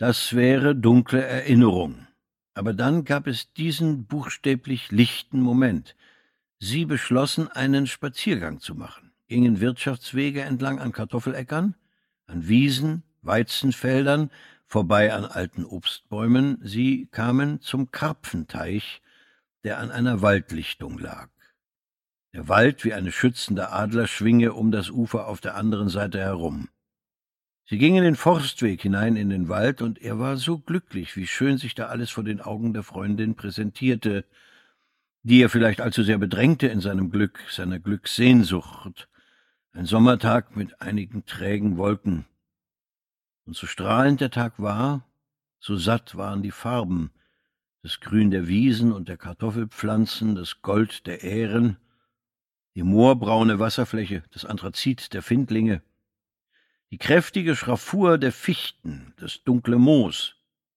Das wäre dunkle Erinnerung. Aber dann gab es diesen buchstäblich lichten Moment. Sie beschlossen, einen Spaziergang zu machen, gingen Wirtschaftswege entlang an Kartoffeläckern, an Wiesen, Weizenfeldern, vorbei an alten Obstbäumen. Sie kamen zum Karpfenteich, der an einer Waldlichtung lag. Der Wald wie eine schützende Adlerschwinge um das Ufer auf der anderen Seite herum. Sie gingen den Forstweg hinein in den Wald, und er war so glücklich, wie schön sich da alles vor den Augen der Freundin präsentierte, die er vielleicht allzu sehr bedrängte in seinem Glück, seiner Glückssehnsucht. Ein Sommertag mit einigen trägen Wolken. Und so strahlend der Tag war, so satt waren die Farben, das Grün der Wiesen und der Kartoffelpflanzen, das Gold der Ähren, die moorbraune Wasserfläche, das Anthrazit der Findlinge, die kräftige Schraffur der Fichten, das dunkle Moos.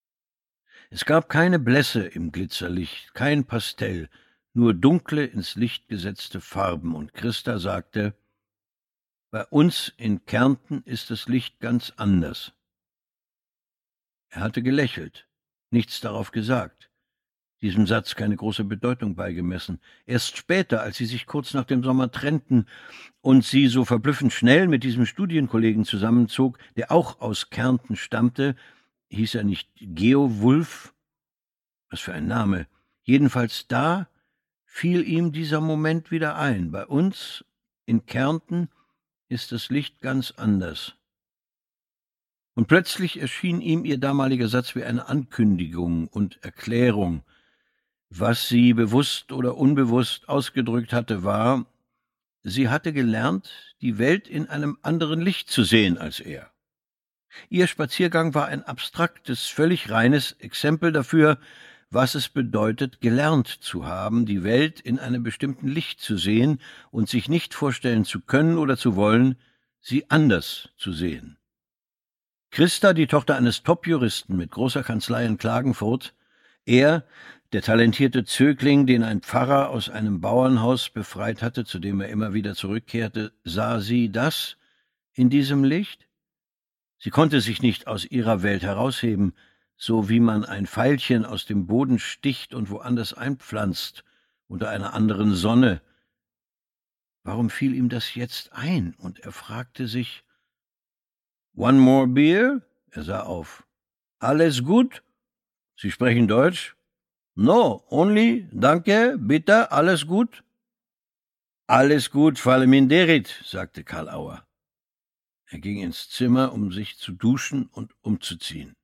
Es gab keine Blässe im Glitzerlicht, kein Pastell, nur dunkle, ins Licht gesetzte Farben, und Christa sagte, »Bei uns in Kärnten ist das Licht ganz anders.« Er hatte gelächelt, nichts darauf gesagt, diesem Satz keine große Bedeutung beigemessen. Erst später, als sie sich kurz nach dem Sommer trennten und sie so verblüffend schnell mit diesem Studienkollegen zusammenzog, der auch aus Kärnten stammte, hieß er nicht Geo Wulf? Was für ein Name! Jedenfalls da fiel ihm dieser Moment wieder ein. Bei uns in Kärnten ist das Licht ganz anders. Und plötzlich erschien ihm ihr damaliger Satz wie eine Ankündigung und Erklärung. Was sie bewusst oder unbewusst ausgedrückt hatte, war, sie hatte gelernt, die Welt in einem anderen Licht zu sehen als er. Ihr Spaziergang war ein abstraktes, völlig reines Exempel dafür, was es bedeutet, gelernt zu haben, die Welt in einem bestimmten Licht zu sehen und sich nicht vorstellen zu können oder zu wollen, sie anders zu sehen. Christa, die Tochter eines Top-Juristen mit großer Kanzlei in Klagenfurt, er, der talentierte Zögling, den ein Pfarrer aus einem Bauernhaus befreit hatte, zu dem er immer wieder zurückkehrte, sah sie das in diesem Licht? Sie konnte sich nicht aus ihrer Welt herausheben, so wie man ein Veilchen aus dem Boden sticht und woanders einpflanzt, unter einer anderen Sonne. Warum fiel ihm das jetzt ein? Und er fragte sich, »One more beer?« Er sah auf. »Alles gut? Sie sprechen Deutsch?« »No, only, danke, bitte, alles gut?« »Alles gut, faleminderit«, sagte Karl Auer. Er ging ins Zimmer, um sich zu duschen und umzuziehen.